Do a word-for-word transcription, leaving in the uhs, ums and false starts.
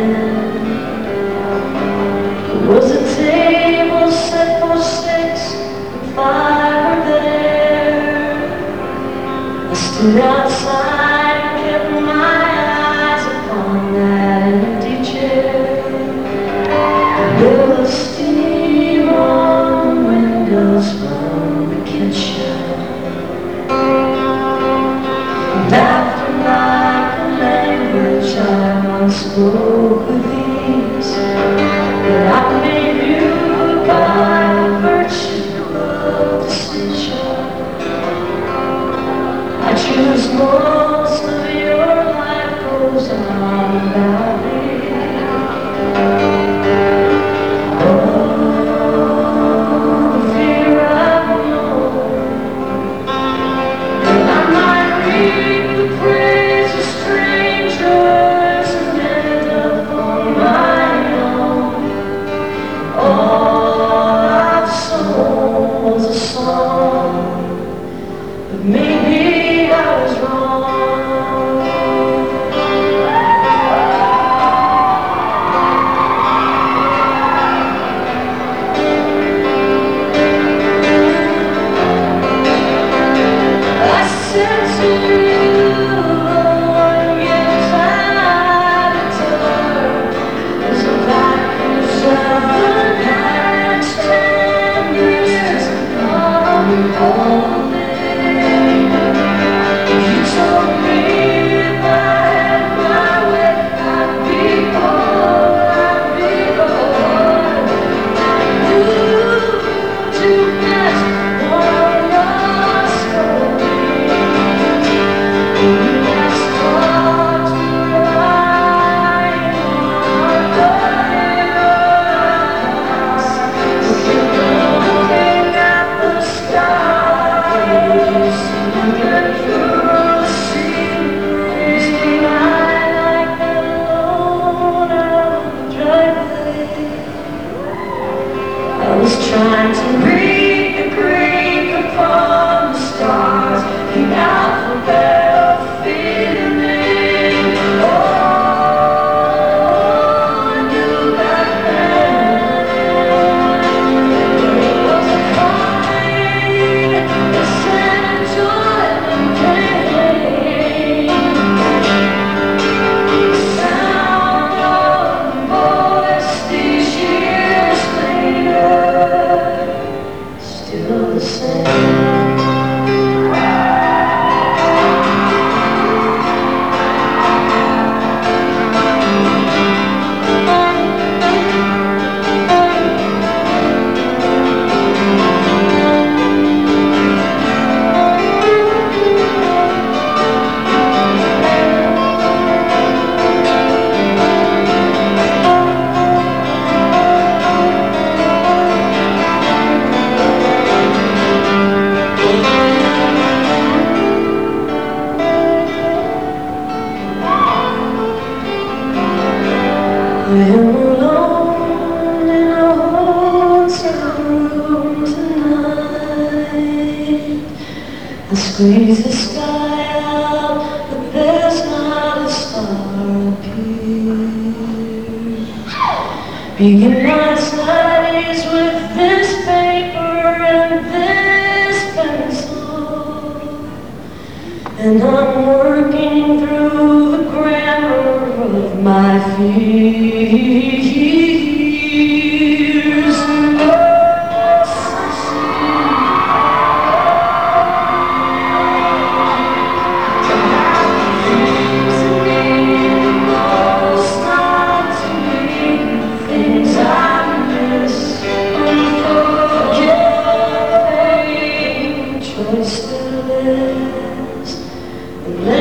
There was a table set for six, and five were there. I stood outside and kept my eyes upon that empty chair. There was steam on the windows from the kitchen. Laughter like a language I once spoke with ease, but I made you by virtue of distinction. I choose most of your life goes on without me. Maybe I was wrong. I said to you, one guitar is a package of the next ten years of holding. I was trying to read the Greek upon the stars, the alphabet of feeling. Oh, I knew that then it was a calling, a sense of joy and pain. The sound of the voice these years later, still the same. We're alone in a hotel room tonight. I squeeze the sky out, but there's not a star up here. Begin my studies with this paper and this pencil, and I'm working through the grammar of my fears. Things I miss, unforgiving choice to live.